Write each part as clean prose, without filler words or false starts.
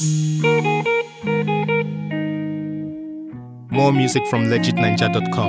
More music from legitninja.com.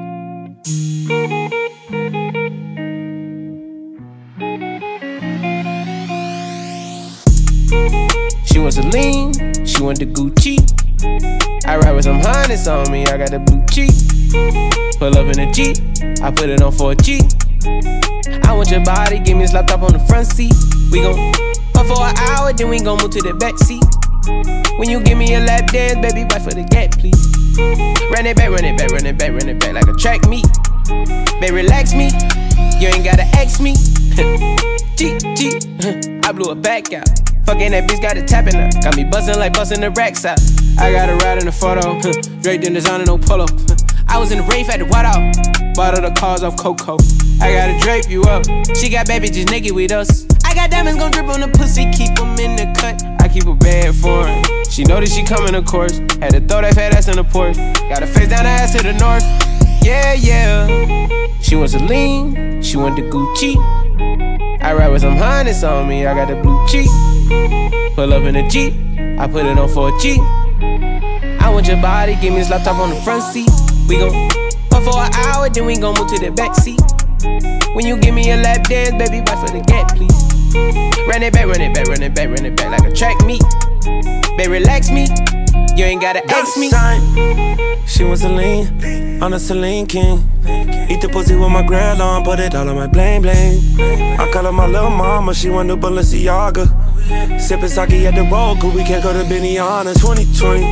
She wants a lean, she want the Gucci. I ride with some harness on me, I got the blue cheek. Pull up in a Jeep, I put it on 4G. I want your body, give me a laptop on the front seat. We gon' fuck for an hour, then we gon' move to the back seat. When you give me a lap dance, baby, bite for the gap, please. Run it back, run it back, run it back, run it back like a track meet. Baby, relax me, you ain't gotta ask me. G, I blew it back out. Fucking that bitch got it tapping up. Got me bustin' like bustin' the racks out. I got a ride in the photo. Draped in designer, no polo. I was in the rave at the White Out. Bought all the cars off Coco. I gotta drape you up. She got baby just naked with us. I got diamonds gon' drip on the pussy, keep them in the cut. I keep a bad for her. She know that she coming, of course. Had to throw that fat ass in the porch. Got her face down, her ass to the north. Yeah, yeah. She wants a lean, she want the Gucci. I ride with some harness on me, I got the blue cheek. Pull up in a Jeep, I put it on 4G. I want your body, give me this laptop on the front seat. We gon' fuck for an hour, then we gon' move to the back seat. When you give me a lap dance, baby, bite for the gap, please. Run it back, run it back, run it back, run it back like a track meet. Baby, relax me, you ain't gotta ask me. She wants a lean, on a Celine King. Eat the pussy with my grill on, put it all on my bling bling. I call her my little mama, she want the Balenciaga. Sippin' sake at the road, cause we can't go to Benihana. 2020,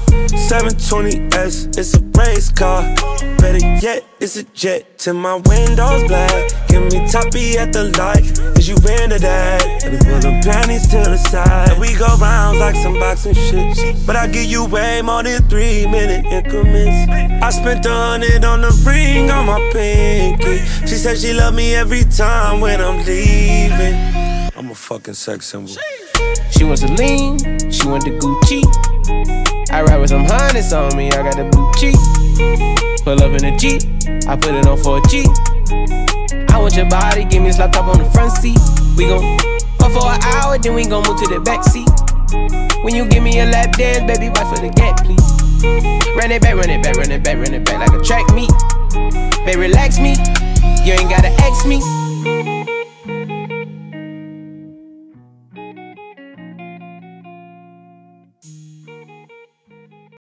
720S, it's a race car. Better yet, it's a jet till my windows black. Give me toppy at the light, is you into that? And we pull them panties to the side. And we go rounds like some boxing shit. But I give you way more than 3-minute increments. I spent 100 on the ring on my pinky. She said she love me every time when I'm leaving. I'm a fucking sex symbol. She wants a lean, she want the Gucci. I ride with some harness on me, I got the blue cheek. Pull up in a Jeep, I put it on 4G. I want your body, give me this laptop on the front seat. We gon' fuck for an hour, then we gon' move to the back seat. When you give me a lap dance, baby, bite for the gap, please. Run it back, run it back, run it back, run it back like a track meet. Baby, relax me, you ain't gotta ask me.